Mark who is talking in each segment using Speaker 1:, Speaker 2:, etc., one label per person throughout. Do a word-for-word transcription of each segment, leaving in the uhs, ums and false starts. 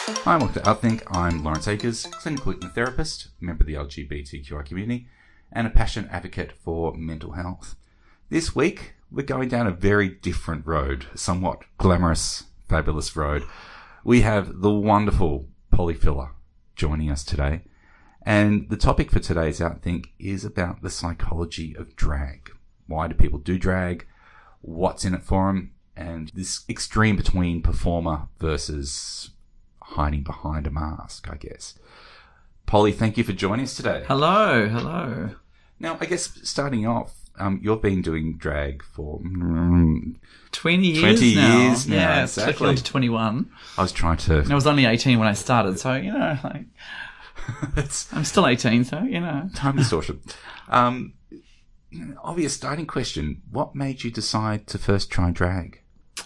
Speaker 1: Hi, welcome to Outthink. I'm Lawrence Akers, clinical hypnotherapist, member of the L G B T Q I community, and a passionate advocate for mental health. This week, we're going down a very different road, a somewhat glamorous, fabulous road. We have the wonderful Polly Filler joining us today, and the topic for today's Outthink is about the psychology of drag. Why do people do drag? What's in it for them? And this extreme between performer versus hiding behind a mask, I guess. Polly, thank you for joining us today.
Speaker 2: Hello, hello.
Speaker 1: Now, I guess starting off, um, you've been doing drag for mm,
Speaker 2: twenty years
Speaker 1: twenty
Speaker 2: now.
Speaker 1: years now,
Speaker 2: Yeah,
Speaker 1: exactly.
Speaker 2: clicking on to twenty-one.
Speaker 1: I was trying to...
Speaker 2: And I was only eighteen when I started, so, you know, like...
Speaker 1: it's
Speaker 2: I'm still eighteen, so, you know.
Speaker 1: time distortion. Um, obvious starting question. What made you decide to first try drag?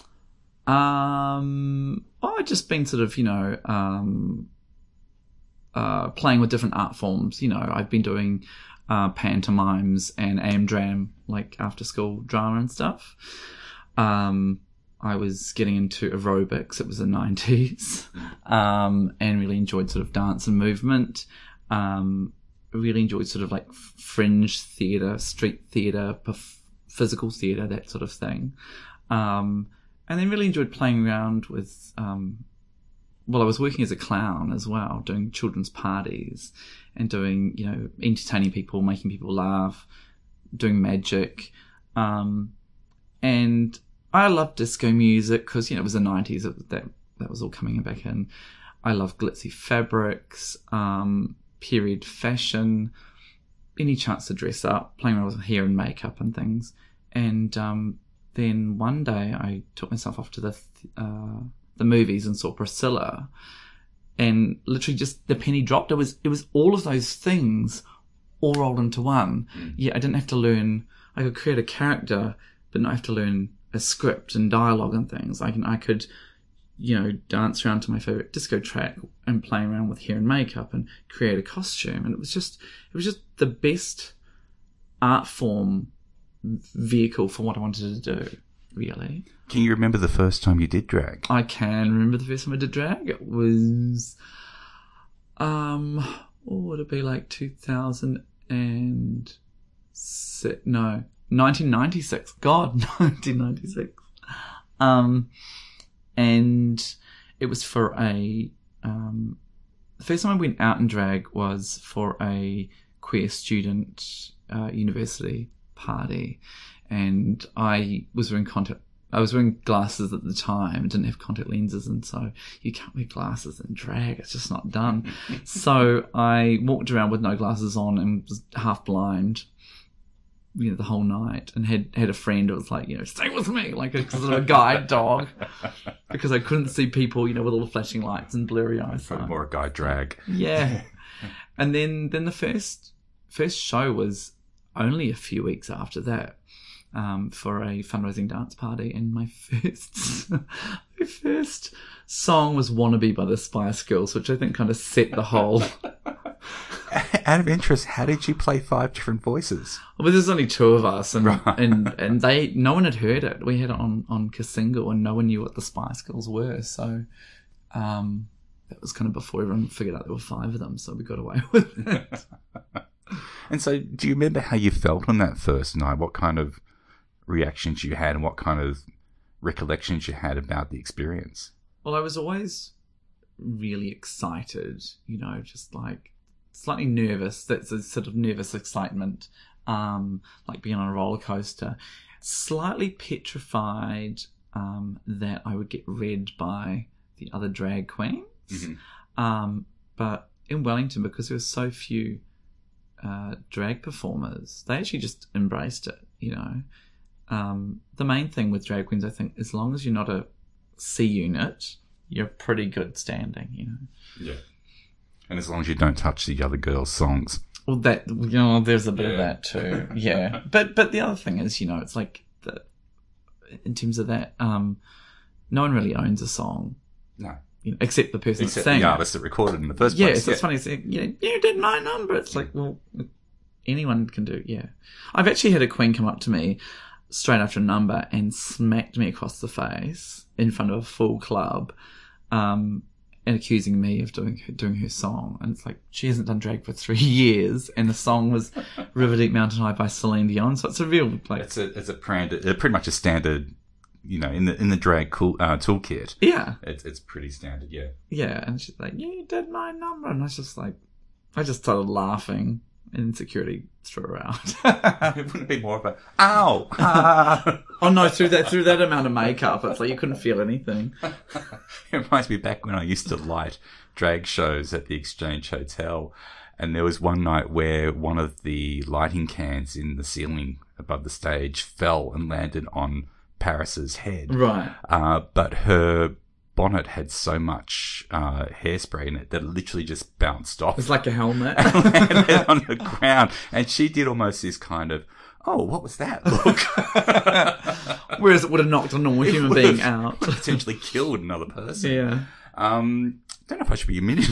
Speaker 2: Um, well, I've just been sort of, you know, um, uh, playing with different art forms. You know, I've been doing uh, pantomimes and amdram, like after school drama and stuff. Um, I was getting into aerobics. It was the nineties, um, and really enjoyed sort of dance and movement. Um, really enjoyed sort of like fringe theatre, street theatre, perf- physical theatre, that sort of thing. Um, And then really enjoyed playing around with, um, well, I was working as a clown as well, doing children's parties and doing, you know, entertaining people, making people laugh, doing magic. Um, and I loved disco music because, you know, it was the nineties, that, that, that was all coming back in. I loved glitzy fabrics, um, period fashion, any chance to dress up, playing around with hair and makeup and things. And, um, then one day I took myself off to the uh, the movies and saw Priscilla, and literally just the penny dropped. It was it was all of those things all rolled into one. Mm. Yeah, I didn't have to learn. I could create a character, but not have to learn a script and dialogue and things. I can I could, you know, dance around to my favorite disco track and play around with hair and makeup and create a costume. And it was just it was just the best art form vehicle for what I wanted to do, really.
Speaker 1: Can you remember the first time you did drag?
Speaker 2: I can remember the first time I did drag. It was, um, what would it be, like two thousand six? No, nineteen ninety-six. God, nineteen ninety-six. Um, and it was for a, um, the first time I went out in drag was for a queer student uh, university party, and I was wearing contact I was wearing glasses at the time, didn't have contact lenses, and so you can't wear glasses in drag, it's just not done. So I walked around with no glasses on and was half blind, you know, the whole night, and had had a friend who was like, you know, stay with me, like a sort of a guide dog, because I couldn't see people, you know, with all the flashing lights and blurry eyes.
Speaker 1: Probably more a guy drag.
Speaker 2: Yeah. And then then the first first show was only a few weeks after that, um, for a fundraising dance party, and my first my first song was "Wannabe" by the Spice Girls, which I think kind of set the whole.
Speaker 1: Out of interest, how did you play five different voices?
Speaker 2: Well, there's only two of us, and
Speaker 1: Right.
Speaker 2: and and they no one had heard it. We had it on on Kasingal, and no one knew what the Spice Girls were. So, um, that was kind of before everyone figured out there were five of them. So we got away with it.
Speaker 1: And so, do you remember how you felt on that first night? What kind of reactions you had and what kind of recollections you had about the experience?
Speaker 2: Well, I was always really excited, you know, just like slightly nervous. That's a sort of nervous excitement, um, like being on a roller coaster. Slightly petrified um, that I would get read by the other drag queens. Mm-hmm. Um, but in Wellington, because there were so few Uh, drag performers, they actually just embraced it, you know. Um, the main thing with drag queens, I think, as long as you're not a C unit, you're pretty good standing, you know.
Speaker 1: Yeah. And as long as you don't touch the other girls' songs.
Speaker 2: Well, that, you know, there's a bit yeah. of that too, yeah. But but the other thing is, you know, it's like, the, in terms of that, um, no one really owns a song.
Speaker 1: No.
Speaker 2: You know, except the person
Speaker 1: except
Speaker 2: saying
Speaker 1: the artist that recorded it in the first
Speaker 2: yeah,
Speaker 1: place.
Speaker 2: So yeah, it's funny. It's like, you know, you did my number. It's like, well, anyone can do. Yeah, I've actually had a queen come up to me straight after a number and smacked me across the face in front of a full club, um, and accusing me of doing her, doing her song. And it's like, she hasn't done drag for three years, and the song was River Deep Mountain High by Celine Dion. So it's a real like
Speaker 1: it's a it's a brand, uh, pretty much a standard, you know, in the in the drag cool, uh, toolkit.
Speaker 2: Yeah,
Speaker 1: it's it's pretty standard. Yeah,
Speaker 2: yeah. And she's like, you did my number, and I was just like, I just started laughing. And security threw her out.
Speaker 1: It wouldn't be more of a ow. Ah.
Speaker 2: Oh no! Through that through that amount of makeup, it's like you couldn't feel anything.
Speaker 1: It reminds me back when I used to light drag shows at the Exchange Hotel, and there was one night where one of the lighting cans in the ceiling above the stage fell and landed on Paris's head.
Speaker 2: Right.
Speaker 1: Uh, but her bonnet had so much uh, hairspray in it that it literally just bounced off.
Speaker 2: It's like a helmet.
Speaker 1: And landed on the ground. And she did almost this kind of, oh, what was that look?
Speaker 2: Whereas it would have knocked a normal
Speaker 1: It
Speaker 2: human
Speaker 1: would
Speaker 2: being
Speaker 1: have
Speaker 2: out.
Speaker 1: Potentially killed another person.
Speaker 2: Yeah.
Speaker 1: Um, don't know if I should be admitted.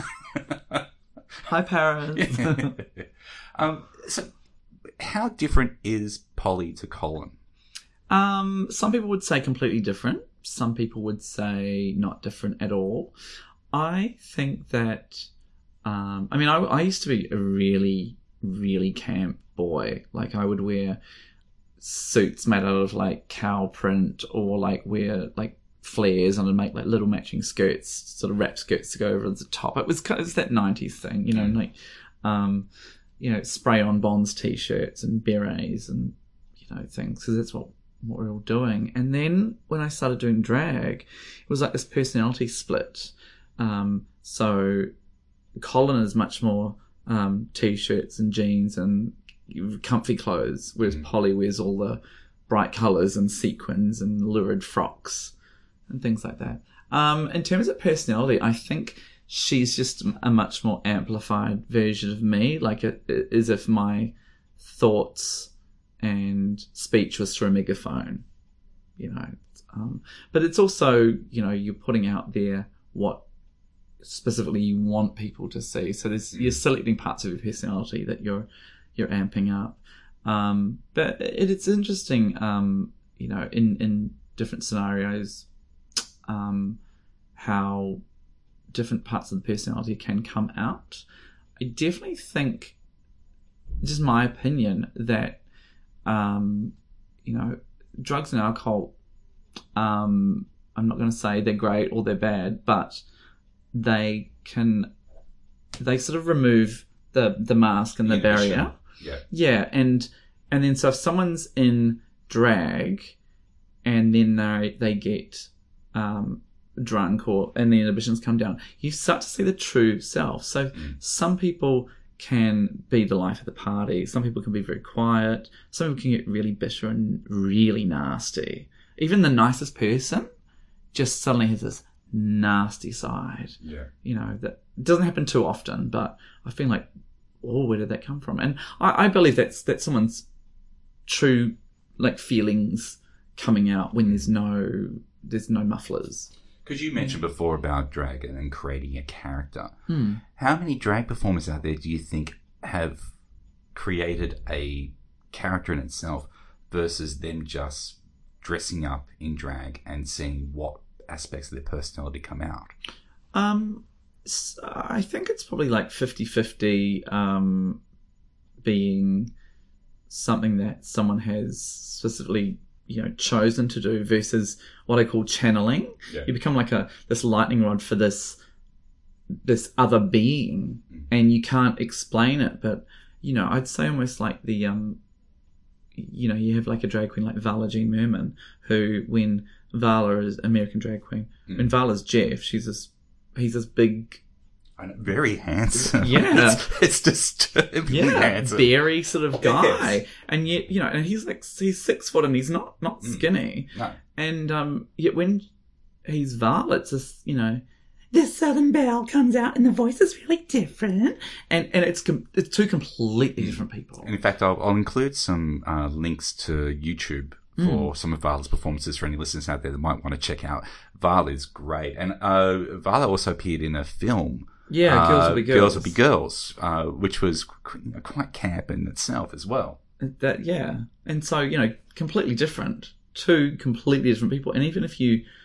Speaker 2: Hi, Paris.
Speaker 1: Yeah. um, so, how different is Polly to Colin?
Speaker 2: Um, some people would say completely different. Some people would say not different at all. I think that, um, I mean, I, I used to be a really, really camp boy. Like, I would wear suits made out of, like, cow print, or, like, wear, like, flares, and I'd make, like, little matching skirts, sort of wrap skirts to go over the top. It was kind of, it was that nineties thing, you know, like, um, you know, spray-on Bonds t-shirts and berets and, you know, things, because that's what what we were all doing. And then when I started doing drag, it was like this personality split. Um, so Colin is much more um, t-shirts and jeans and comfy clothes, whereas mm. Polly wears all the bright colours and sequins and lurid frocks and things like that. Um, in terms of personality, I think she's just a much more amplified version of me, like it, it, as if my thoughts and speech was through a megaphone, you know. Um, but it's also, you know, you're putting out there what specifically you want people to see. So there's, you're selecting parts of your personality that you're you're amping up. Um, but it, it's interesting, um, you know, in, in different scenarios, um, how different parts of the personality can come out. I definitely think, just my opinion, that Um, you know, drugs and alcohol, um, I'm not going to say they're great or they're bad, but they can, they sort of remove the, the mask and the barrier.
Speaker 1: Yeah.
Speaker 2: Yeah. And, and then so if someone's in drag and then they, they get, um, drunk or, and the inhibitions come down, you start to see the true self. So mm. some people can be the life of the party. Some people can be very quiet. Some people can get really bitter and really nasty. Even the nicest person just suddenly has this nasty side.
Speaker 1: Yeah.
Speaker 2: You know, that doesn't happen too often, but I feel like, oh, where did that come from? And I, I believe that's that's someone's true, like, feelings coming out when there's no there's no mufflers.
Speaker 1: Because you mentioned before about drag and creating a character.
Speaker 2: Hmm.
Speaker 1: How many drag performers out there do you think have created a character in itself versus them just dressing up in drag and seeing what aspects of their personality come out?
Speaker 2: Um, I think it's probably like fifty-fifty, um, being something that someone has specifically, you know, chosen to do versus what I call channeling.
Speaker 1: Yeah.
Speaker 2: You become like a this lightning rod for this this other being, mm-hmm. and you can't explain it. But you know, I'd say almost like the um, you know, you have like a drag queen like Vala Jean Merman, who when Vala is American drag queen, mm-hmm. when Vala's Jeff, she's this he's this big.
Speaker 1: I know, very handsome.
Speaker 2: Yeah.
Speaker 1: It's, it's disturbingly
Speaker 2: yeah,
Speaker 1: handsome.
Speaker 2: Berry sort of guy.
Speaker 1: Yes.
Speaker 2: And yet, you know, and he's like, he's six foot and he's not, not skinny.
Speaker 1: Mm. No.
Speaker 2: And, um, yet when he's Val, it's just, you know, this Southern Belle comes out and the voice is really different. And, and it's, com- it's two completely different people.
Speaker 1: And in fact, I'll, I'll include some uh, links to YouTube for mm. some of Vala's performances for any listeners out there that might want to check out. Vala is great. And uh, Vala also appeared in a film.
Speaker 2: Yeah,
Speaker 1: uh,
Speaker 2: Girls Will Be Girls.
Speaker 1: Girls Will Be Girls, uh, which was quite camp in itself as well.
Speaker 2: That yeah. And so, you know, completely different. Two completely different people. And even if you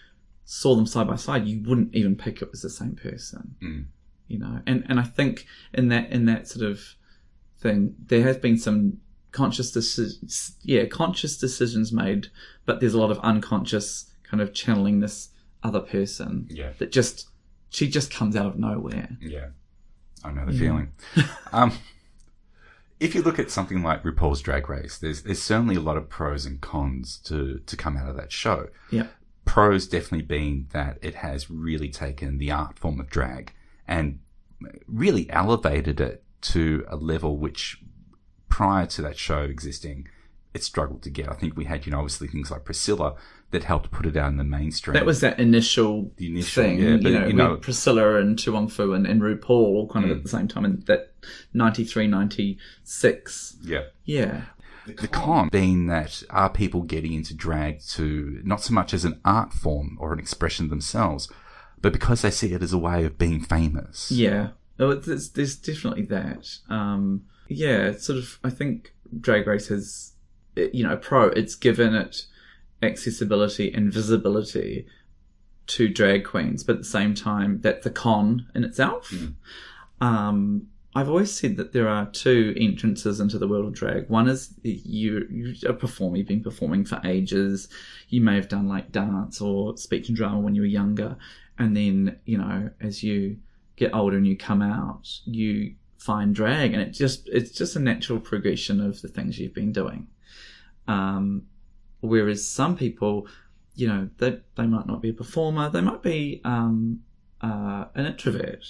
Speaker 2: saw them side by side, you wouldn't even pick it was the same person.
Speaker 1: Mm.
Speaker 2: You know, and and I think in that in that sort of thing, there has been some conscious decisions, yeah, conscious decisions made, but there's a lot of unconscious kind of channeling this other person.
Speaker 1: Yeah.
Speaker 2: That just she just comes out of nowhere.
Speaker 1: Yeah, I know the
Speaker 2: Yeah.
Speaker 1: feeling. um, if you look at something like RuPaul's Drag Race, there's there's certainly a lot of pros and cons to to come out of that show.
Speaker 2: Yeah.
Speaker 1: Pros definitely being that it has really taken the art form of drag and really elevated it to a level which, prior to that show existing, it struggled to get. I think we had, you know, obviously things like Priscilla that helped put it out in the mainstream.
Speaker 2: That was that initial,
Speaker 1: The initial,
Speaker 2: thing,
Speaker 1: yeah, but,
Speaker 2: you know,
Speaker 1: you know-
Speaker 2: with Priscilla and Tu Wong Fu and, and RuPaul all kind of
Speaker 1: Mm.
Speaker 2: at the same time in that ninety-three, ninety-six.
Speaker 1: Yeah.
Speaker 2: Yeah.
Speaker 1: The con being that are people getting into drag to not so much as an art form or an expression of themselves, but because they see it as a way of being famous.
Speaker 2: Yeah. Oh, there's, there's definitely that. Um, yeah, it's sort of, I think Drag Race has, you know, pro, it's given it accessibility and visibility to drag queens, but at the same time, that's a con in itself.
Speaker 1: Mm.
Speaker 2: Um, I've always said that there are two entrances into the world of drag. One is you, you're a performer, you've been performing for ages. You may have done like dance or speech and drama when you were younger. And then, you know, as you get older and you come out, you find drag, and it just, it's just a natural progression of the things you've been doing. Um, whereas some people, you know, they, they might not be a performer. They might be, um, uh, an introvert,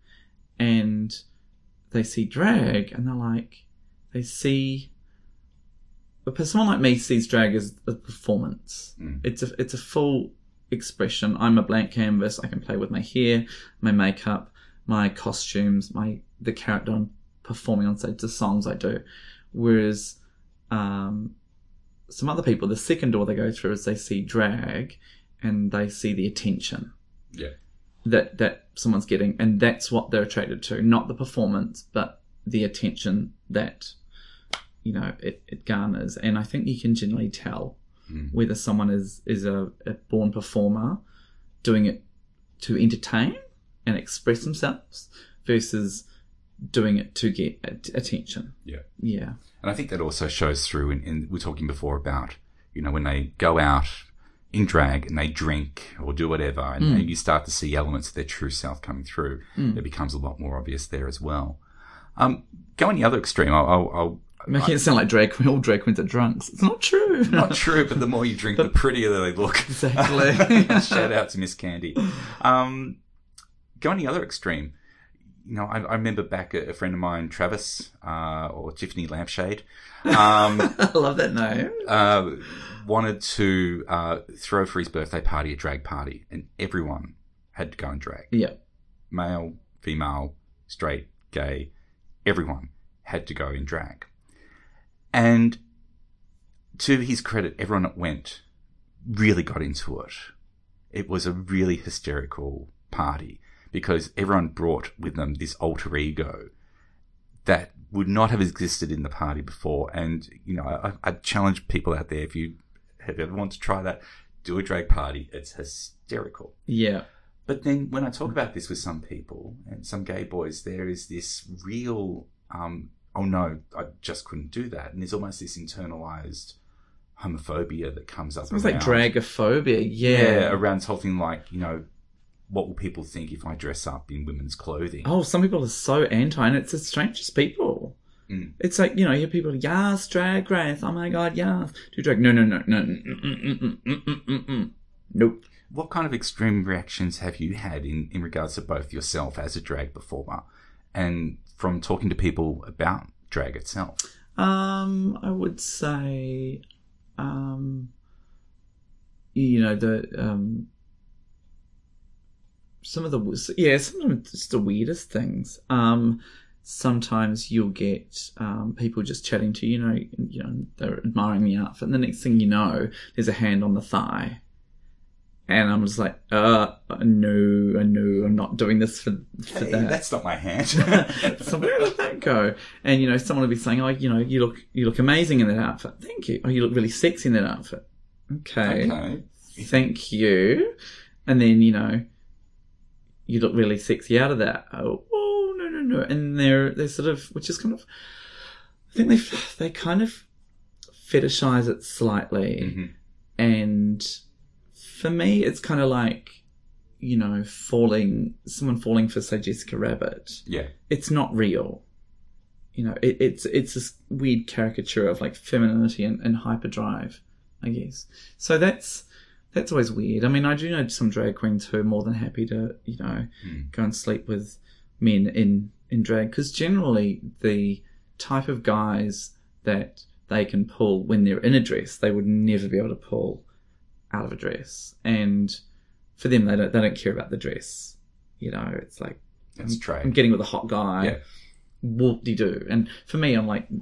Speaker 2: and they see drag and they're like, they see, but someone like me sees drag as a performance.
Speaker 1: Mm.
Speaker 2: It's a, it's a full expression. I'm a blank canvas. I can play with my hair, my makeup, my costumes, my, the character I'm performing on stage, the songs I do. Whereas, um, some other people, the second door they go through is they see drag and they see the attention.
Speaker 1: Yeah.
Speaker 2: That that someone's getting, and that's what they're attracted to, not the performance, but the attention that, you know, it, it garners. And I think you can generally tell
Speaker 1: Mm.
Speaker 2: whether someone is is a, a born performer doing it to entertain and express themselves versus doing it to get at- attention.
Speaker 1: Yeah.
Speaker 2: Yeah.
Speaker 1: And I think that also shows through in, in, we were talking before about, you know, when they go out in drag and they drink or do whatever, and,
Speaker 2: Mm.
Speaker 1: and you start to see elements of their true self coming through,
Speaker 2: Mm.
Speaker 1: it becomes a lot more obvious there as well. Um, go on the other extreme. I'll, I'll, I'll
Speaker 2: Making it sound like drag queen, all drag queens are drunks. It's not true.
Speaker 1: not true, but the more you drink, the prettier they look.
Speaker 2: Exactly.
Speaker 1: Shout out to Miss Candy. Um, go on the other extreme. You know, I, I remember back a, a friend of mine, Travis, uh, or Tiffany Lampshade, um,
Speaker 2: I love that name.
Speaker 1: uh, wanted to uh, throw for his birthday party a drag party, and everyone had to go and drag.
Speaker 2: Yeah.
Speaker 1: Male, female, straight, gay, everyone had to go in drag. And to his credit, everyone that went really got into it. It was a really hysterical party because everyone brought with them this alter ego that would not have existed in the party before. And, you know, I, I challenge people out there, if you have ever want to try that, do a drag party. It's hysterical.
Speaker 2: Yeah.
Speaker 1: But then when I talk about this with some people and some gay boys, there is this real, um, oh no, I just couldn't do that. And there's almost this internalized homophobia that comes up.
Speaker 2: It's
Speaker 1: around,
Speaker 2: like dragophobia. Yeah.
Speaker 1: yeah, around something like, you know, what will people think if I dress up in women's clothing?
Speaker 2: Oh, some people are so anti, and it's the strangest people.
Speaker 1: Mm.
Speaker 2: It's like, you know, you hear people, yes, drag race, oh my god, yes. Do drag. No, no, no, no. Mm, mm, mm, mm, mm, mm, mm, mm. Nope.
Speaker 1: What kind of extreme reactions have you had in, in regards to both yourself as a drag performer and from talking to people about drag itself?
Speaker 2: Um, I would say, um, you know, the, um, some of the, yeah, sometimes it's the weirdest things. Um, sometimes you'll get, um, people just chatting to you, you know, you know, they're admiring the outfit, and the next thing you know, there's a hand on the thigh. And I'm just like, uh, no, I know, I'm not doing this for, for
Speaker 1: Hey,
Speaker 2: that.
Speaker 1: that's not my hand.
Speaker 2: So where did that go? And, you know, someone will be saying, oh, you know, you look, you look amazing in that outfit. Thank you. Oh, you look really sexy in that outfit. Okay.
Speaker 1: Okay.
Speaker 2: Thank you. and then, you know, you look really sexy out of that. Oh, oh no, no, no. And they're, they're sort of, which is kind of, I think they, they kind of fetishize it slightly.
Speaker 1: Mm-hmm.
Speaker 2: And for me, it's kind of like, you know, falling, someone falling for, say, Jessica Rabbit.
Speaker 1: Yeah.
Speaker 2: It's not real. You know, it, it's it's this weird caricature of like femininity and, and hyperdrive, I guess. So that's that's always weird. I mean, I do know some drag queens who are more than happy to, you know,
Speaker 1: mm.
Speaker 2: go and sleep with men in, in drag, because generally the type of guys that they can pull when they're in a dress, they would never be able to pull out of a dress. And for them, they don't they don't care about the dress. You know, it's like,
Speaker 1: That's
Speaker 2: I'm,
Speaker 1: true.
Speaker 2: I'm getting with a hot guy.
Speaker 1: Yeah.
Speaker 2: Whoop-de-doo. And for me, I'm like,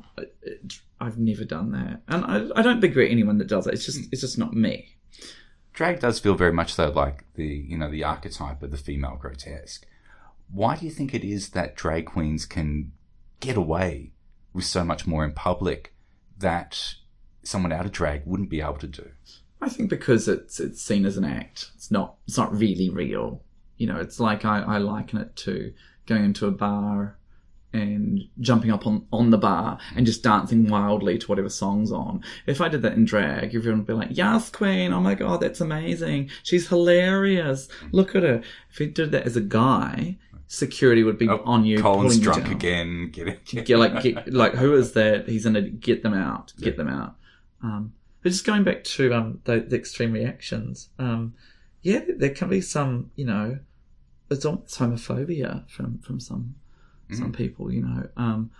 Speaker 2: I've never done that. And I, I don't begrudge anyone that does it. It's just it's just not me.
Speaker 1: Drag does feel very much so like the, you know, the archetype of the female grotesque. Why do you think it is that drag queens can get away with so much more in public that someone out of drag wouldn't be able to do?
Speaker 2: I think because it's it's seen as an act. It's not it's not really real. You know, it's like I, I liken it to going into a bar and jumping up on, on the bar and just dancing wildly to whatever song's on. If I did that in drag, everyone would be like, yes, queen, oh my God, that's amazing. She's hilarious. Look at her. If you did that as a guy, security would be
Speaker 1: oh,
Speaker 2: on you.
Speaker 1: Colin's
Speaker 2: pulling
Speaker 1: drunk
Speaker 2: you down.
Speaker 1: again. Get it. Get
Speaker 2: Get, like, get, like, who is that? He's in a, get them out. Get
Speaker 1: Yeah.
Speaker 2: them out. Um, but just going back to um the, the extreme reactions, um, yeah, there can be some, you know, it's almost homophobia from, from some some people, you know. Um,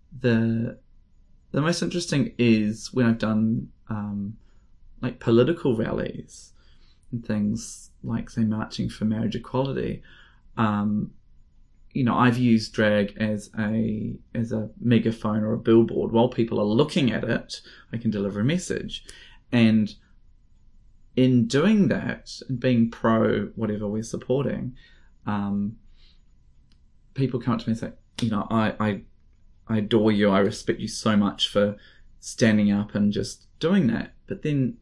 Speaker 2: the the most interesting is when I've done um, like political rallies and things like, say, marching for marriage equality. Um, you know, I've used drag as a as a megaphone or a billboard. While people are looking at it, I can deliver a message. And in doing that and being pro whatever we're supporting, um, people come up to me and say, you know, I, I, I adore you. I respect you so much for standing up and just doing that. But then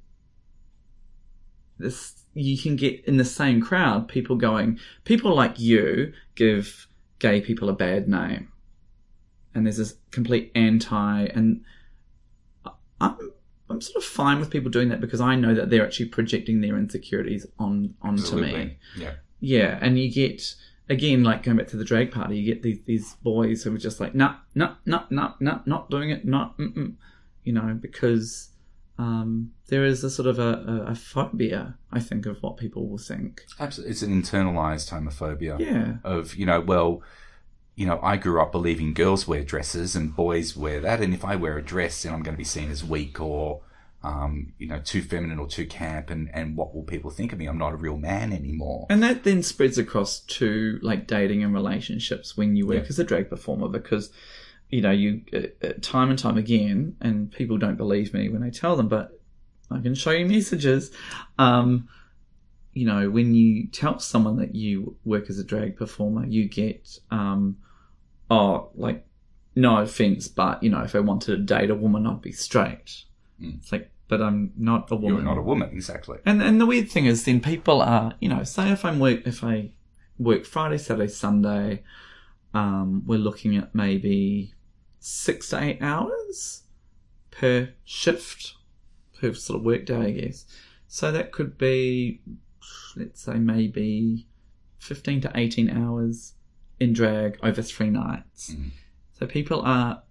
Speaker 2: this, you can get in the same crowd people going, people like you give gay people a bad name. And there's this complete anti, and I'm, I'm sort of fine with people doing that because I know that they're actually projecting their insecurities on onto
Speaker 1: Absolutely.
Speaker 2: me.
Speaker 1: Yeah.
Speaker 2: Yeah, and you get, again, like going back to the drag party, you get these these boys who are just like, nah, nah, nah, nah, nah, not doing it, not, mm-mm, you know, because um, there is a sort of a, a, a phobia, I think, of what people will think.
Speaker 1: Absolutely. It's an internalized homophobia.
Speaker 2: Yeah.
Speaker 1: Of, you know, well, you know, I grew up believing girls wear dresses and boys wear that, and if I wear a dress, then I'm going to be seen as weak or, um, you know, too feminine or too camp, and, and what will people think of me? I'm not a real man anymore.
Speaker 2: And that then spreads across to, like, dating and relationships when you work
Speaker 1: Yeah.
Speaker 2: as a drag performer, because, you know, you uh, uh, time and time again, and people don't believe me when I tell them, but I can show you messages. Um, you know, when you tell someone that you work as a drag performer, you get, um, oh, like, no offense, but, you know, if I wanted to date a woman, I'd be straight.
Speaker 1: Mm.
Speaker 2: It's like, but I'm not a woman.
Speaker 1: You're not a woman, exactly.
Speaker 2: And and the weird thing is, then people are, you know, say if I'm work if I work Friday, Saturday, Sunday, um, we're looking at maybe six to eight hours per shift, per sort of work day, I guess. So that could be, let's say, maybe fifteen to eighteen hours in drag over three nights.
Speaker 1: Mm.
Speaker 2: So people are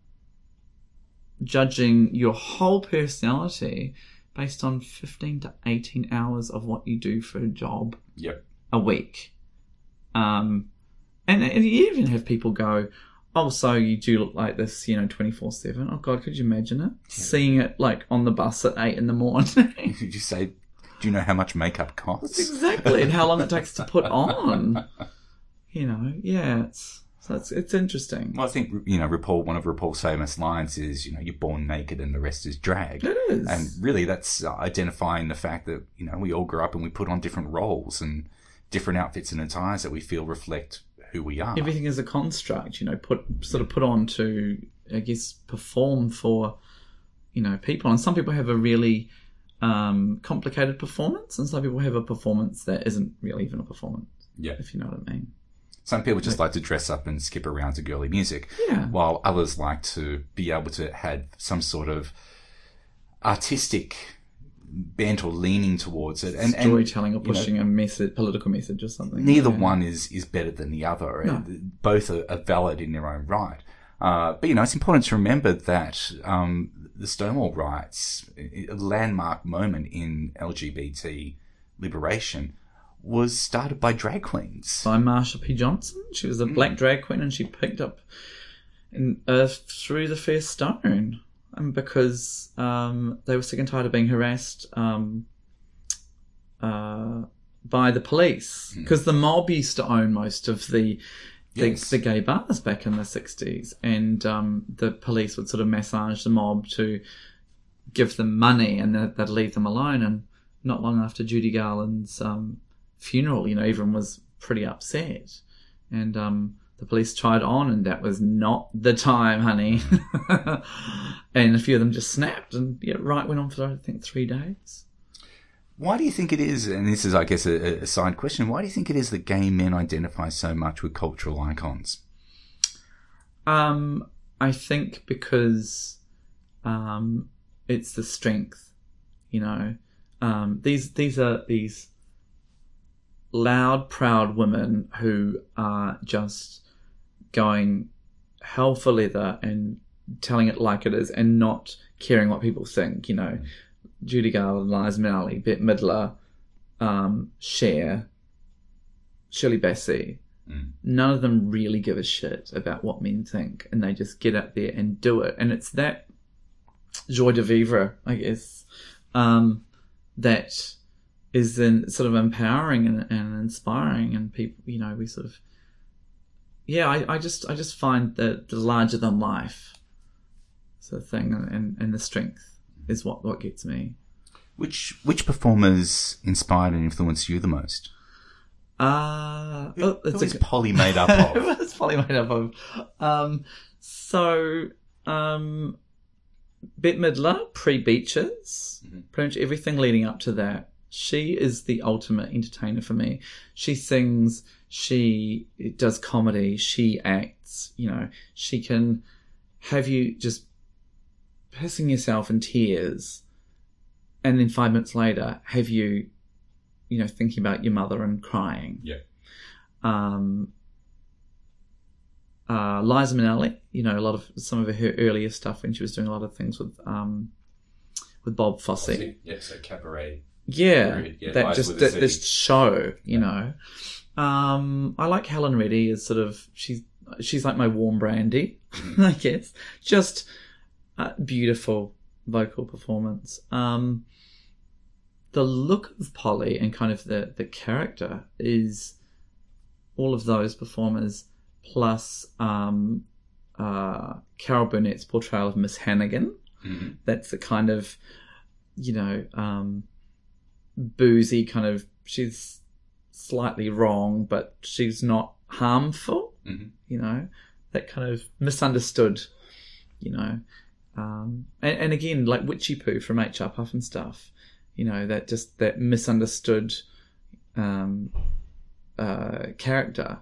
Speaker 2: judging your whole personality based on fifteen to eighteen hours of what you do for a job
Speaker 1: Yep.
Speaker 2: a week. Um, and, and you even have people go, oh, so you do look like this, you know, twenty-four seven. Oh, God, could you imagine it?
Speaker 1: Yeah.
Speaker 2: Seeing it, like, on the bus at eight in the morning.
Speaker 1: Did you say, do you know how much makeup costs?
Speaker 2: Exactly, and how long it takes to put on. You know, yeah, it's... So it's, it's interesting.
Speaker 1: Well, I think, you know, RuPaul, one of RuPaul's famous lines is, you know, you're born naked and the rest is drag.
Speaker 2: It is.
Speaker 1: And really that's identifying the fact that, you know, we all grow up and we put on different roles and different outfits and attires that we feel reflect who we are.
Speaker 2: Everything is a construct, you know, put sort of put on to, I guess, perform for, you know, people. And some people have a really um, complicated performance, and some people have a performance that isn't really even a performance.
Speaker 1: Yeah.
Speaker 2: If you know what I mean.
Speaker 1: Some people just like to dress up and skip around to girly music,
Speaker 2: Yeah.
Speaker 1: while others like to be able to have some sort of artistic bent or leaning towards it. And,
Speaker 2: Storytelling
Speaker 1: and,
Speaker 2: or pushing
Speaker 1: you know,
Speaker 2: a message, political message or something.
Speaker 1: neither
Speaker 2: yeah.
Speaker 1: one is, is better than the other.
Speaker 2: No.
Speaker 1: Both are, are valid in their own right. Uh, but, you know, it's important to remember that um, the Stonewall riots, a landmark moment in L G B T liberation, was started by drag queens.
Speaker 2: By Marsha P. Johnson. She was a
Speaker 1: Mm.
Speaker 2: black drag queen, and she picked up in, uh, through the first stone. And because um, they were sick and tired of being harassed um, uh, by the police. Because mm. the mob used to own most of the the,
Speaker 1: yes.
Speaker 2: the gay bars back in the sixties. And um, the police would sort of massage the mob to give them money, and they'd, they'd leave them alone. And not long after Judy Garland's um, funeral, you know, everyone was pretty upset. And um, the police tried on, and that was not the time, honey. And a few of them just snapped, and yeah, right went on for, I think, three days.
Speaker 1: Why do you think it is, and this is, I guess, a, a side question, why do you think it is that gay men identify so much with cultural icons?
Speaker 2: Um, I think because um, it's the strength, you know. Um, these these are these loud, proud women who are just going hell for leather and telling it like it is, and not caring what people think. You know, Judy Garland, Liza Minnelli, Bette Midler, um, Cher, Shirley Bassey.
Speaker 1: Mm.
Speaker 2: None of them really give a shit about what men think, and they just get out there and do it. And it's that joie de vivre, I guess, um, that is then sort of empowering and, and inspiring, and people, you know, we sort of, yeah, I, I just I just find that the larger than life sort of thing, and, and the strength is what, what gets me.
Speaker 1: Which which performers inspired and influenced you the most?
Speaker 2: Uh,
Speaker 1: Who,
Speaker 2: oh, it's
Speaker 1: who is
Speaker 2: a,
Speaker 1: Polly made up of?
Speaker 2: What's Polly made up of? Um, so, um, Bette Midler, pre-Beaches, mm-hmm. pretty much everything leading up to that. She is the ultimate entertainer for me. She sings, she does comedy, she acts, you know, she can have you just pissing yourself in tears, and then five minutes later have you, you know, thinking about your mother and crying.
Speaker 1: Yeah.
Speaker 2: Um, uh, Liza Minnelli, you know, a lot of some of her earlier stuff when she was doing a lot of things with um, with Bob Fosse.
Speaker 1: Yeah, so Cabaret.
Speaker 2: Yeah,
Speaker 1: yeah
Speaker 2: that just that, this show, you know. Um, I like Helen Reddy as sort of she's she's like my warm brandy, mm-hmm. I guess. Just a beautiful vocal performance. Um, the look of Polly and kind of the the character is all of those performers, plus um, uh, Carol Burnett's portrayal of Miss Hannigan.
Speaker 1: Mm-hmm.
Speaker 2: That's the kind of, you know, um, boozy kind of, she's slightly wrong, but she's not harmful,
Speaker 1: mm-hmm.
Speaker 2: you know, that kind of misunderstood, you know. Um, and, and again, like Witchy Poo from H R Puff and stuff, you know, that just, that misunderstood um, uh, character.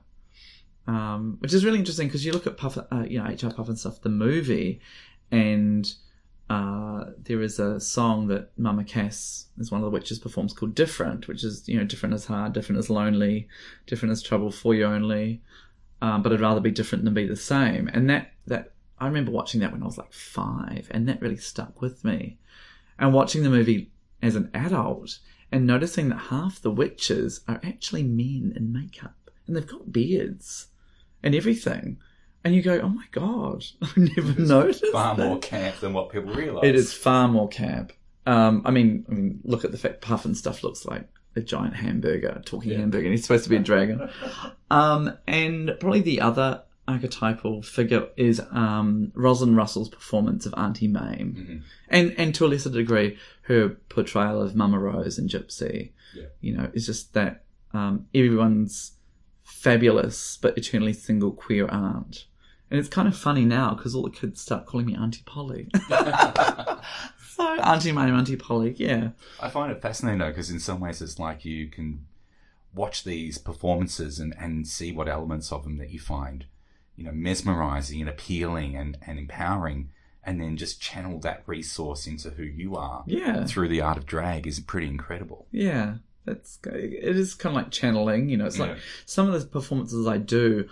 Speaker 2: Um, which is really interesting because you look at Puff, uh, you know, H R Puff and stuff, the movie, and uh, there is a song that Mama Cass, is one of the witches, performs called Different, which is, you know, different is hard, different is lonely, different is trouble for you only, um, but I'd rather be different than be the same. And that, that I remember watching that when I was like five, and that really stuck with me. And watching the movie as an adult and noticing that half the witches are actually men in makeup, and they've got beards and everything, and you go, oh my god, I never it's noticed
Speaker 1: far
Speaker 2: that.
Speaker 1: More camp than what people realise.
Speaker 2: It is far more camp. um I mean I mean look at the fact Puff and stuff looks like a giant hamburger, a talking yeah. hamburger, and he's supposed to be a dragon. um and probably the other archetypal figure is um Rosalind Russell's performance of Auntie Mame,
Speaker 1: mm-hmm.
Speaker 2: and and to a lesser degree her portrayal of Mama Rose and Gypsy.
Speaker 1: Yeah.
Speaker 2: You know, it's just that um everyone's fabulous but eternally single queer aunt, And it's kind of funny now because all the kids start calling me Auntie Polly. So, Auntie May, Auntie Polly, yeah.
Speaker 1: I find it fascinating, though, because in some ways it's like you can watch these performances and, and see what elements of them that you find, you know, mesmerizing and appealing and, and empowering, and then just channel that resource into who you are
Speaker 2: Yeah.
Speaker 1: through the art of drag is pretty incredible.
Speaker 2: Yeah. That's it is kind of like channeling, you know. It's
Speaker 1: Yeah.
Speaker 2: like some of the performances I do,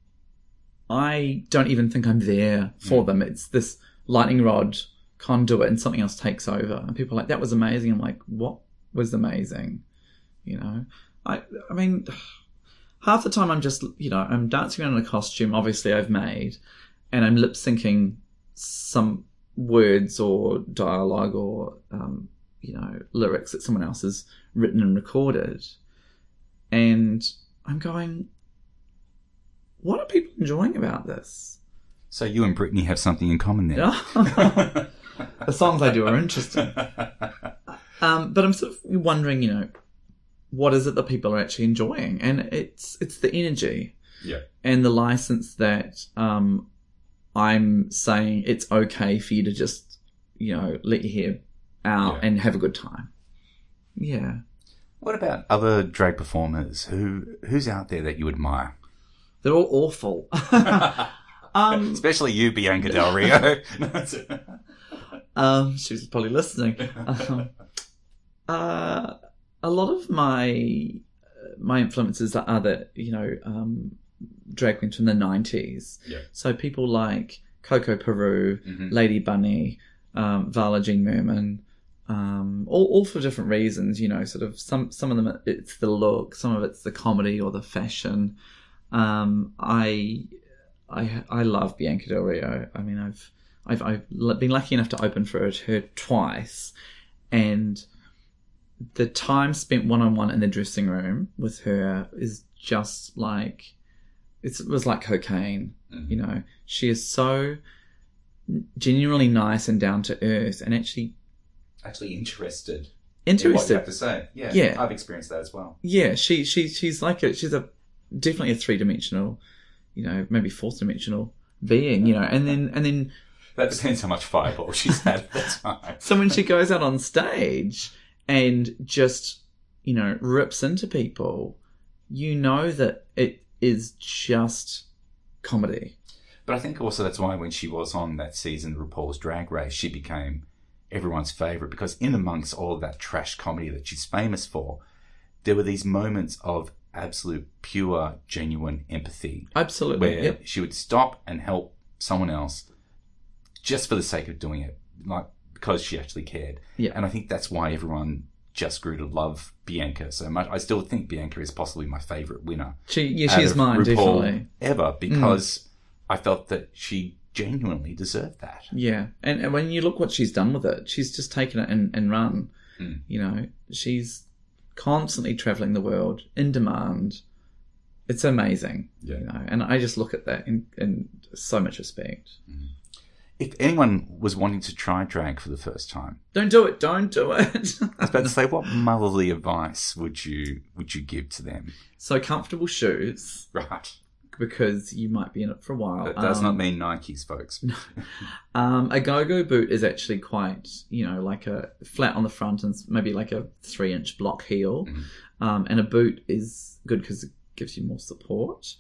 Speaker 2: I don't even think I'm there for
Speaker 1: Mm.
Speaker 2: them. It's this lightning rod conduit and something else takes over. And people are like, that was amazing. I'm like, what was amazing? You know? I I mean, half the time I'm just, you know, I'm dancing around in a costume, obviously I've made, and I'm lip syncing some words or dialogue or, um, you know, lyrics that someone else has written and recorded. And I'm going, what are people enjoying about this?
Speaker 1: So you and Brittany have something in common then.
Speaker 2: The songs I do are interesting. Um, but I'm sort of wondering, you know, what is it that people are actually enjoying? And it's it's the energy
Speaker 1: Yeah.
Speaker 2: and the license that um, I'm saying it's okay for you to just, you know, let your hair out
Speaker 1: Yeah.
Speaker 2: and have a good time. Yeah.
Speaker 1: What about other drag performers? Who Who's out there that you admire?
Speaker 2: They're all awful. um,
Speaker 1: Especially you, Bianca Del Rio.
Speaker 2: um, she's probably listening. Um, uh, a lot of my my influences are that, you know, um, drag queens from the nineties.
Speaker 1: Yeah.
Speaker 2: So people like Coco Peru,
Speaker 1: Mhm.
Speaker 2: Lady Bunny, um, Vala Jean Merman, um, all, all for different reasons, you know, sort of some, some of them it's the look, some of it's the comedy or the fashion. Um, I, I, I love Bianca Del Rio. I mean, I've, I've, I've been lucky enough to open for her twice, and the time spent one-on-one in the dressing room with her is just like, it's, it was like cocaine.
Speaker 1: Mhm.
Speaker 2: You know, she is so genuinely nice and down to earth, and actually
Speaker 1: Actually interested.
Speaker 2: interested.
Speaker 1: In what you have to say. Yeah.
Speaker 2: Yeah.
Speaker 1: I've experienced that as well.
Speaker 2: Yeah, she she she's like a she's a definitely a three dimensional, you know, maybe fourth dimensional being, you know, and then and then
Speaker 1: That depends how much fireball she's had at the time.
Speaker 2: so when she goes out on stage and just, you know, rips into people, you know that it is just comedy.
Speaker 1: But I think also that's why when she was on that season of RuPaul's Drag Race, she became everyone's favourite, because in amongst all of that trash comedy that she's famous for, there were these moments of absolute pure, genuine empathy
Speaker 2: Absolutely.
Speaker 1: where
Speaker 2: Yep.
Speaker 1: she would stop and help someone else just for the sake of doing it, like because she actually cared.
Speaker 2: Yeah.
Speaker 1: And I think that's why everyone just grew to love Bianca so much. I still think Bianca is possibly my favourite winner.
Speaker 2: She yeah,
Speaker 1: out
Speaker 2: she's
Speaker 1: of
Speaker 2: mine,
Speaker 1: RuPaul
Speaker 2: definitely.
Speaker 1: ever, because I felt that she genuinely deserved that.
Speaker 2: Yeah. And, and when you look what she's done with it, she's just taken it and, and run.
Speaker 1: Mm.
Speaker 2: You know, she's constantly travelling the world, in demand. It's amazing.
Speaker 1: Yeah.
Speaker 2: You know, and I just look at that in, in so much respect.
Speaker 1: If anyone was wanting to try drag for the first time,
Speaker 2: Don't do it. Don't do it.
Speaker 1: I was about to say, what motherly advice would you would you give to them?
Speaker 2: So comfortable shoes,
Speaker 1: Right.
Speaker 2: because you might be in it for a while.
Speaker 1: That does
Speaker 2: Um,
Speaker 1: not mean Nikes, folks.
Speaker 2: Um, a go-go boot is actually quite, you know, like a flat on the front and maybe like a three-inch block heel.
Speaker 1: Mhm.
Speaker 2: Um, and a boot is good because it gives you more support.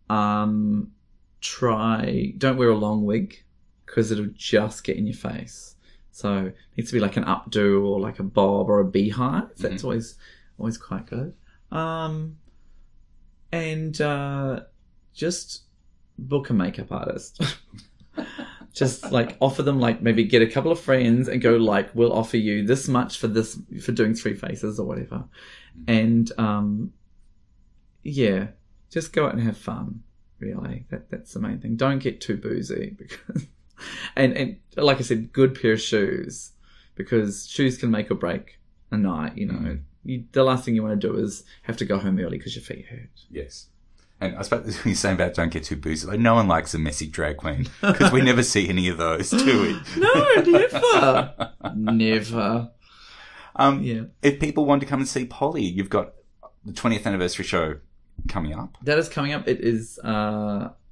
Speaker 2: Um, try, don't wear a long wig because it'll just get in your face. So it needs to be like an updo or like a bob or a beehive. That's
Speaker 1: Mhm.
Speaker 2: always always quite good. Um, and uh, just book a makeup artist. Just like offer them, like maybe get a couple of friends and go like, we'll offer you this much for this, for doing three faces or whatever. And um, yeah, just go out and have fun. Really, that that's the main thing. Don't get too boozy, because and and like I said, good pair of shoes, because shoes can make or break a night. You know,
Speaker 1: Mm.
Speaker 2: you, the last thing you want to do is have to go home early because your feet hurt.
Speaker 1: Yes. And I suppose when you're saying about don't get too boozy, like no one likes a messy drag queen, because we never see any of those, do we?
Speaker 2: No, never, never.
Speaker 1: Um,
Speaker 2: Yeah,
Speaker 1: If people want to come and see Polly, you've got the twentieth anniversary show coming up.
Speaker 2: that is coming up. It is uh,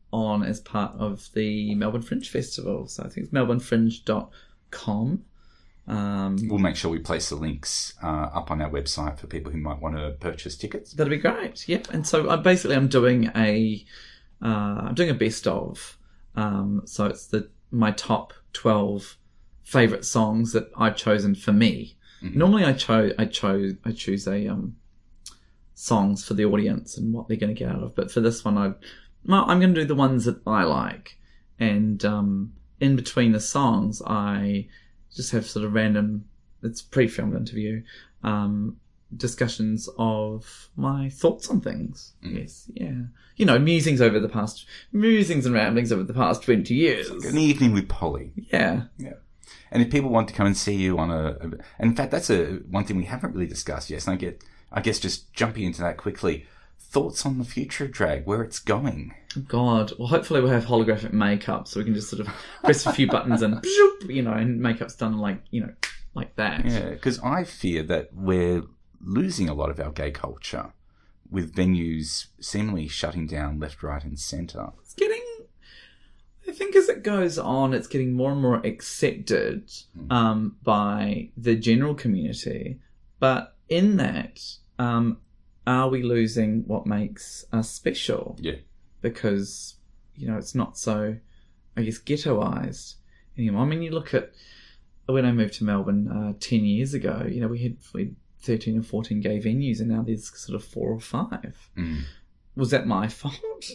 Speaker 2: on as part of the Melbourne Fringe Festival. So I think it's melbourne fringe dot com. Um,
Speaker 1: we'll make sure we place the links uh, up on our website for people who might want to purchase tickets.
Speaker 2: That'd be great. Yep. And so I basically I'm doing a uh, I'm doing a best of. Um, so it's the my top twelve favorite songs that I've chosen for me. Mm-hmm. Normally I chose I chose I choose a um songs for the audience and what they're going to get out of, but for this one I well, I'm going to do the ones that I like, and um, in between the songs I just have sort of random, it's pre-filmed interview, um, discussions of my thoughts on things. Mm. Yes, yeah. You know, musings over the past, musings and ramblings over the past twenty years.
Speaker 1: Like an evening with Polly.
Speaker 2: Yeah.
Speaker 1: Yeah. And if people want to come and see you on a, a and in fact, that's a one thing we haven't really discussed yet, and I get, I guess just jumping into that quickly, thoughts on the future of drag, where it's going.
Speaker 2: God, well, hopefully we'll have holographic makeup so we can just sort of press a few buttons and, you know, and makeup's done like, you know, like that.
Speaker 1: Yeah, because I fear that we're losing a lot of our gay culture with venues seemingly shutting down left, right, and centre.
Speaker 2: It's getting, I think as it goes on, it's getting more and more accepted mm. um, by the general community. But in that, um, are we losing what makes us special?
Speaker 1: Yeah.
Speaker 2: Because, you know, it's not so, I guess, ghettoised anymore. I mean, you look at when I moved to Melbourne uh, ten years ago, you know, we had, we had thirteen or fourteen gay venues, and now there's sort of four or five.
Speaker 1: Mm.
Speaker 2: Was that my fault?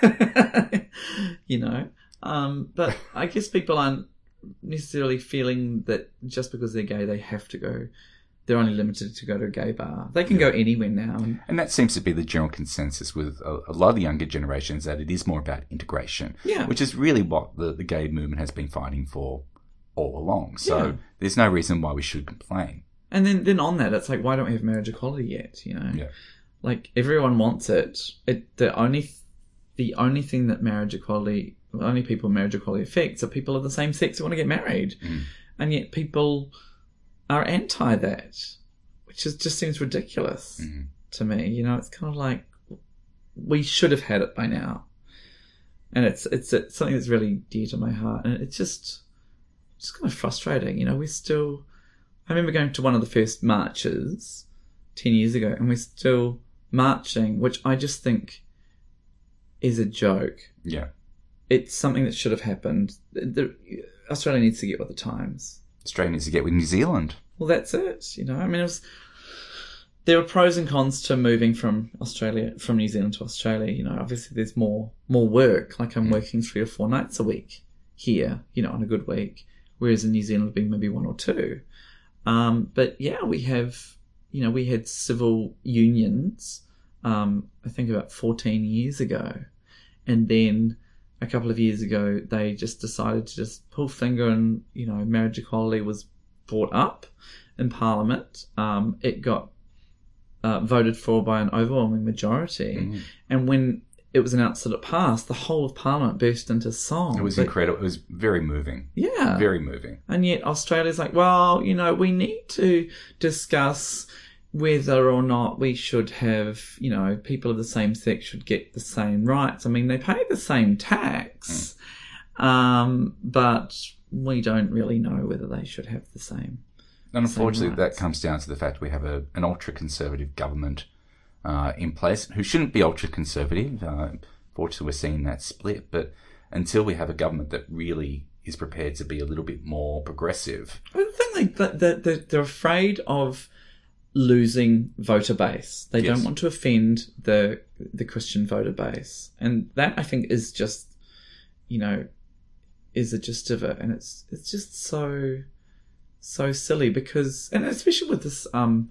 Speaker 2: You know? Um, but I guess people aren't necessarily feeling that just because they're gay, they have to go, they're only limited to go to a gay bar. They can yeah. go anywhere now.
Speaker 1: And that seems to be the general consensus with a, a lot of the younger generations, that it is more about integration,
Speaker 2: yeah.
Speaker 1: which is really what the, the gay movement has been fighting for all along. So
Speaker 2: yeah.
Speaker 1: there's no reason why we should complain.
Speaker 2: And then, then on that, it's like, why don't we have marriage equality yet? You know,
Speaker 1: yeah.
Speaker 2: like everyone wants it. It the only the only thing that marriage equality, the only people marriage equality affects are people of the same sex who want to get married,
Speaker 1: mm.
Speaker 2: and yet people are anti that, which is, just seems ridiculous
Speaker 1: mm-hmm.
Speaker 2: to me. You know, it's kind of like we should have had it by now, and it's it's, it's something that's really dear to my heart, and it's just it's kind of frustrating. You know, we're still. I remember going to one of the first marches ten years ago, and we're still marching, which I just think is a joke.
Speaker 1: Yeah,
Speaker 2: it's something that should have happened. The, Australia needs to get with the times.
Speaker 1: Australia needs to get with New Zealand.
Speaker 2: Well, that's it. You know, I mean, it was, there are pros and cons to moving from Australia, from New Zealand to Australia. You know, obviously there's more more work. Like I'm mm. working three or four nights a week here, you know, on a good week, whereas in New Zealand it'd be maybe one or two. Um, but yeah, we have, you know, we had civil unions, um, I think about fourteen years ago. And then a couple of years ago, they just decided to just pull finger and, you know, marriage equality was brought up in Parliament. Um, it got uh, voted for by an overwhelming majority. Mm. And when it was announced that it passed, the whole of Parliament burst into song.
Speaker 1: It was
Speaker 2: but,
Speaker 1: incredible. It was very moving.
Speaker 2: Yeah.
Speaker 1: Very moving.
Speaker 2: And yet Australia's like, well, you know, we need to discuss whether or not we should have, you know, people of the same sex should get the same rights. I mean, they pay the same tax, mm. um, but we don't really know whether they should have the same.
Speaker 1: And unfortunately,
Speaker 2: same
Speaker 1: that comes down to the fact we have a, an ultra-conservative government uh, in place who shouldn't be ultra-conservative. Uh, fortunately, we're seeing that split. But until we have a government that really is prepared to be a little bit more progressive.
Speaker 2: Well, the thing, like, they're, they're afraid of losing voter base. They yes. don't want to offend the the Christian voter base. And that, I think, is just, you know, is the gist of it. And it's it's just so, so silly because, and especially with this um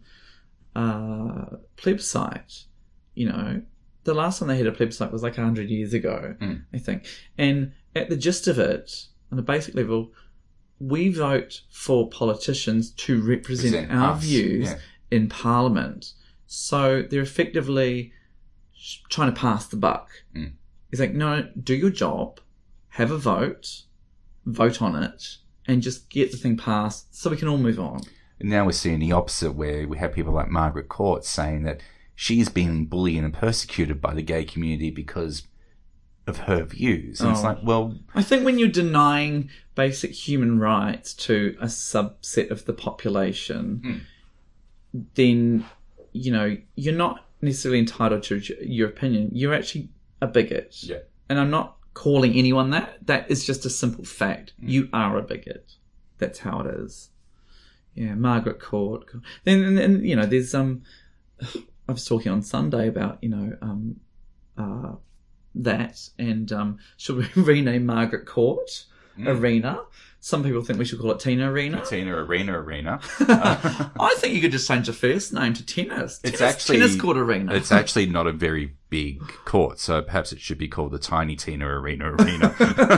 Speaker 2: uh plebiscite, you know, the last time they had a plebiscite was like one hundred years ago,
Speaker 1: mm.
Speaker 2: I think. And at the gist of it, on a basic level, we vote for politicians to represent Present our us. views yeah. in Parliament. So they're effectively trying to pass the buck.
Speaker 1: Mm.
Speaker 2: It's like, no, do your job, have a vote, vote on it, and just get the thing passed so we can all move on.
Speaker 1: And now we're seeing the opposite, where we have people like Margaret Court saying that she's being bullied and persecuted by the gay community because of her views. And
Speaker 2: Oh.
Speaker 1: it's like, well,
Speaker 2: I think when you're denying basic human rights to a subset of the population,
Speaker 1: Hmm.
Speaker 2: then, you know, you're not necessarily entitled to your opinion. You're actually a bigot.
Speaker 1: yeah.
Speaker 2: And I'm not calling anyone that. That is just a simple fact. You are a bigot. That's how it is. Yeah, Margaret Court. Then, and, and, you know, there's um, I was talking on Sunday about, you know, um, uh, that, and um, should we rename Margaret Court Arena? Some people think we should call it Tina Arena.
Speaker 1: Tina Arena Arena.
Speaker 2: I think you could just change the first name to Tennis.
Speaker 1: It's
Speaker 2: tennis,
Speaker 1: actually
Speaker 2: Tennis Court Arena.
Speaker 1: It's actually not a very big court, so perhaps it should be called the Tiny Tina Arena Arena.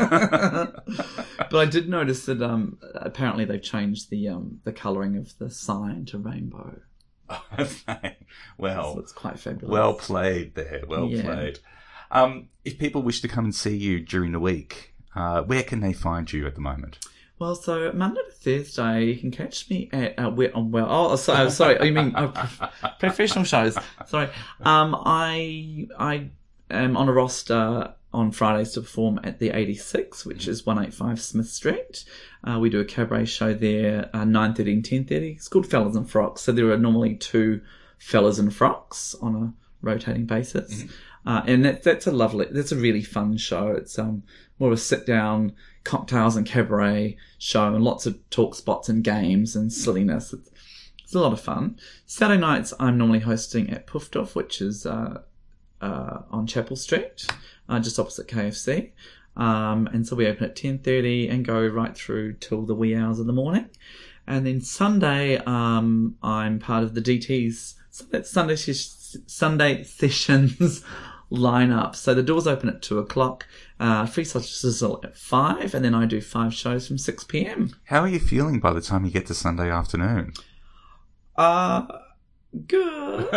Speaker 2: But I did notice that um, apparently they've changed the um, the colouring of the sign to rainbow.
Speaker 1: well,
Speaker 2: So it's quite fabulous.
Speaker 1: well played there. Well
Speaker 2: Yeah.
Speaker 1: played. Um, if people wish to come and see you during the week, uh, where can they find you at the moment?
Speaker 2: Well, so Monday to Thursday, you can catch me at uh, Wet on Well. Oh, sorry, sorry. I mean uh, prof- professional shows. Sorry. Um, I I am on a roster on Fridays to perform at the eighty-six, which is one eighty-five Smith Street. Uh, we do a cabaret show there, uh, nine thirty and ten thirty. It's called Fellas in Frocks. So there are normally two fellas in frocks on a rotating basis. Mm-hmm. Uh, and that, that's a lovely, that's a really fun show. It's um more of a sit down cocktails and cabaret show, and lots of talk spots and games and silliness. It's, it's a lot of fun. Saturday nights I'm normally hosting at Puffed which is uh, uh, on Chapel Street, uh, just opposite K F C. Um, and so we open at ten thirty and go right through till the wee hours of the morning. And then Sunday, um, I'm part of the D T's Sunday, Sunday, Sunday sessions lineup. So the doors open at two o'clock, uh, Free Sizzle at five, and then I do five shows from six p.m.
Speaker 1: How are you feeling by the time you get to Sunday afternoon?
Speaker 2: Uh, good.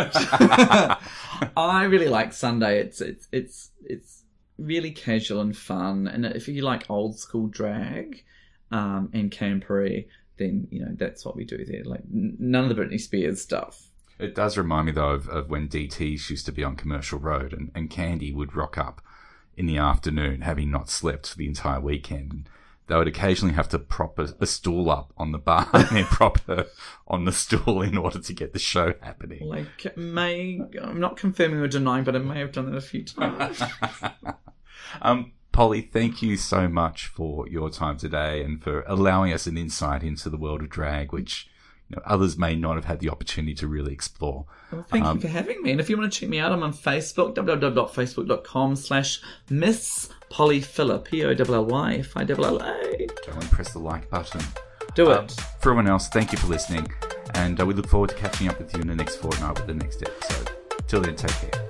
Speaker 2: I really like Sunday. It's, it's, it's, it's really casual and fun. And if you like old school drag, um, and campery, then, you know, that's what we do there. Like, n- none of the Britney Spears stuff.
Speaker 1: It does remind me, though, of, of when D Ts used to be on Commercial Road, and, and Candy would rock up in the afternoon, having not slept for the entire weekend. And they would occasionally have to prop a, a stool up on the bar and then prop her on the stool in order to get the show happening.
Speaker 2: Like, may, I'm not confirming or denying, but I may have done it a few times.
Speaker 1: um, Polly, thank you so much for your time today and for allowing us an insight into the world of drag, which, you know, others may not have had the opportunity to really explore.
Speaker 2: Well, thank
Speaker 1: Um,
Speaker 2: you for having me. And if you want to check me out, I'm on Facebook, www.facebook.com slash Miss Polly Filler, P O L L Y F I L L A.
Speaker 1: Go and press the like button.
Speaker 2: Do
Speaker 1: Um,
Speaker 2: it.
Speaker 1: for everyone else, thank you for listening, and uh, we look forward to catching up with you in the next fortnight with the next episode. Till then, take care.